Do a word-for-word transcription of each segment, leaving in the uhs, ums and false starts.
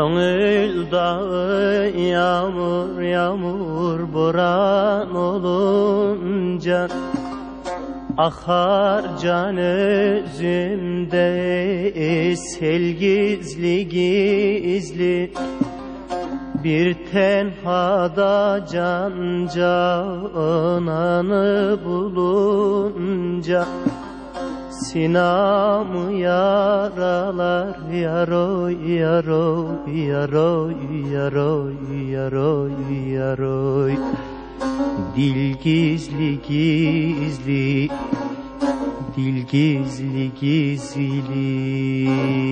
Gönül dağı yağmur yağmur boran olunca akar can özümde sel gizli gizli. Bir tenhada can cananı bulunca sinamı yaralar yaroy yaroy yaroy yaroy yaroy yaroy. Dil gizli gizli, dil gizli gizli.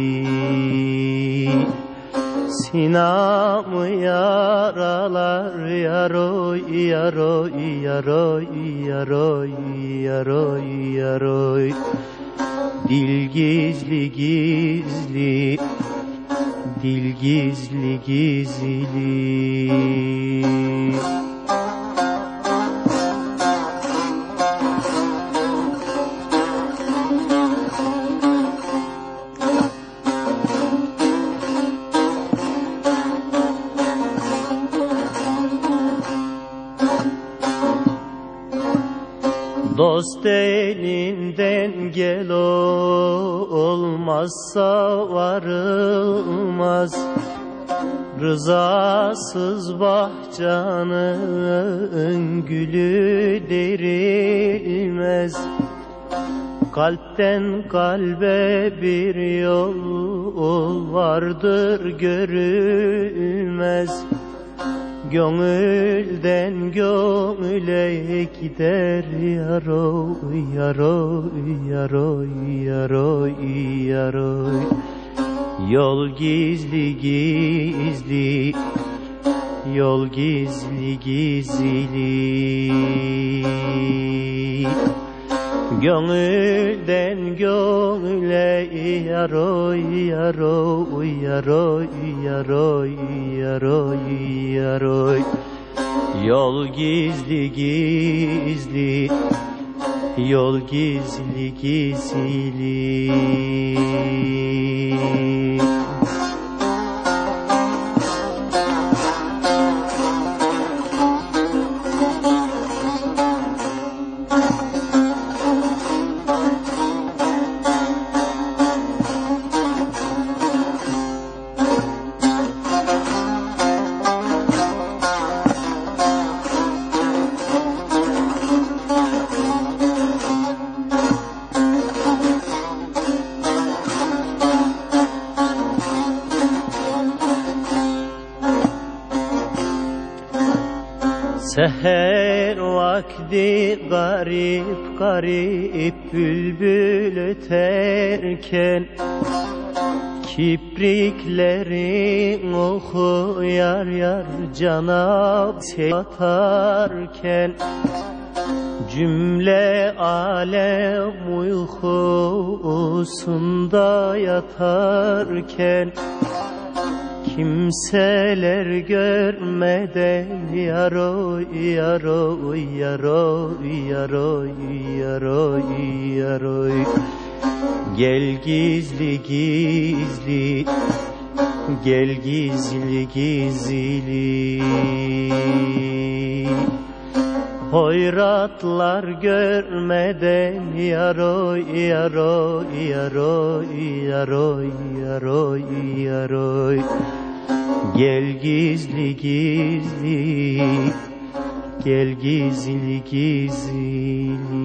Sinamı yaralar yaroy yaroy yaroy yaroy yaroy yaroy. Dil gizli gizli, dil gizli gizli. Dost elinden gel olmazsa varılmaz. Rızasız bahçanın gülü derilmez. Kalpten kalbe bir yol vardır görülmez. Gönülden gönüle gider yaroy yaroy yaroy yaroy yaroy. Yol gizli gizli, yol gizli gizli. Gönülden gönüle yaroy yaroy yaroy yaroy yaroy yaroy. Yol gizli gizli, yol gizli gizli. Seher vakti garip garip bülbül öterken, kipriklerin oku yar yar cana atarken, cümle alem uykusunda yatarken, kimseler görmeden yaroy yaroy yaroy yaroy yaroy yaroy. Gel gizli gizli, gel gizli gizli. Hoyratlar görmeden yaroy yaroy yaroy yaroy yaroy yaroy. Gel gizli gizli, gel gizli gizli.